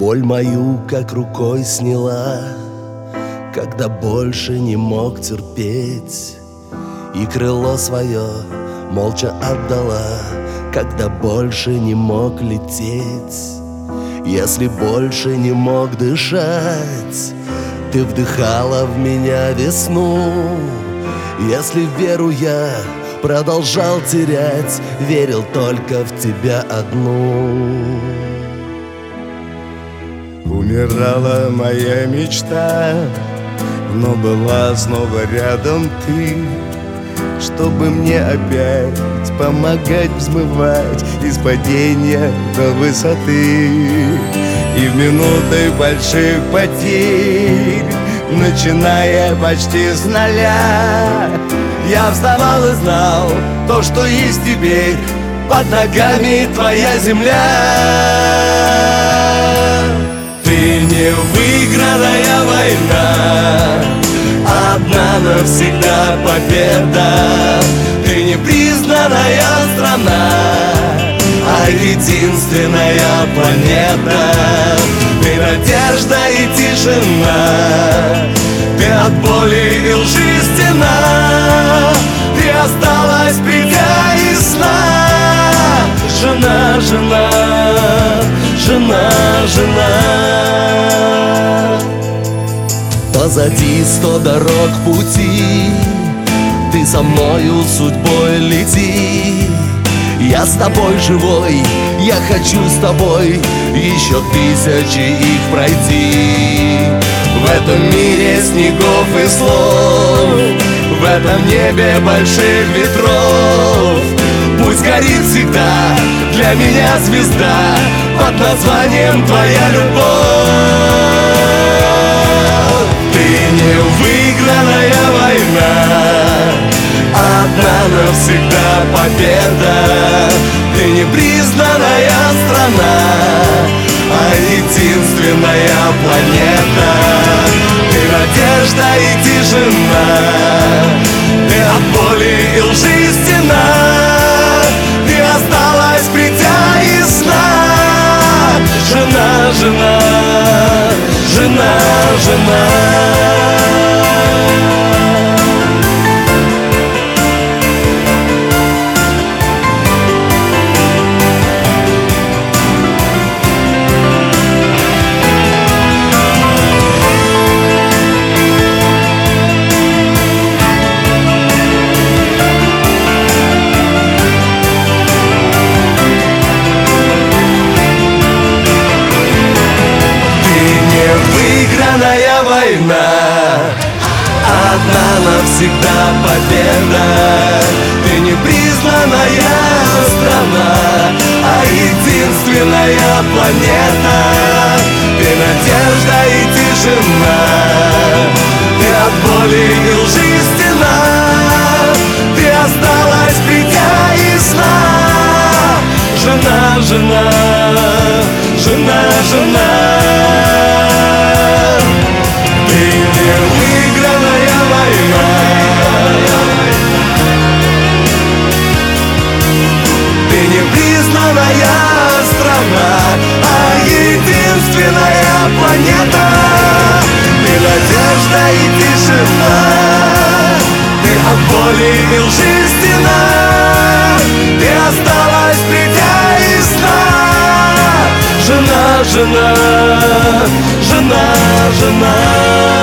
боль мою как рукой сняла, когда больше не мог терпеть, и крыло свое молча отдала, когда больше не мог лететь. Если больше не мог дышать, ты вдыхала в меня весну. Если веру я продолжал терять, верил только в тебя одну. Умирала моя мечта, но была снова рядом ты, чтобы мне опять помогать взмывать из падения до высоты. И в минуты больших потерь, начиная почти с нуля, я вставал и знал то, что есть теперь под ногами твоя земля. Ты невыигранная война, одна навсегда победа. Ты непризнанная страна, а единственная планета. Ты надежда и тишина, ты от боли и лжи стена. Ты осталась, придя из сна. Жена, жена, жена, жена. Позади 100 дорог пути, ты со мною судьбой лети. Я с тобой живой, я хочу с тобой еще тысячи их пройти. В этом мире снегов и слов, в этом небе больших ветров, пусть горит всегда для меня звезда под названием твоя любовь. Ты невыигранная война, одна навсегда победа. Ты непризнанная страна, а единственная планета. Ты надежда и тишина, ты от боли и лжи стена. Ты осталась, придя из сна. Жена, жена, жена, жена. Выигранная война, одна навсегда победа. Ты непризнанная страна, а единственная планета. Ты надежда и тишина, ты от боли и лжи стена. Ты осталась, придя из сна. Жена, жена, жена, жена. Невыигранная война, ты непризнанная страна, а единственная планета. Ты надежда и тишина, ты от боли и лжи стена. Ты осталась, придя из сна. Жена, жена, жена, жена.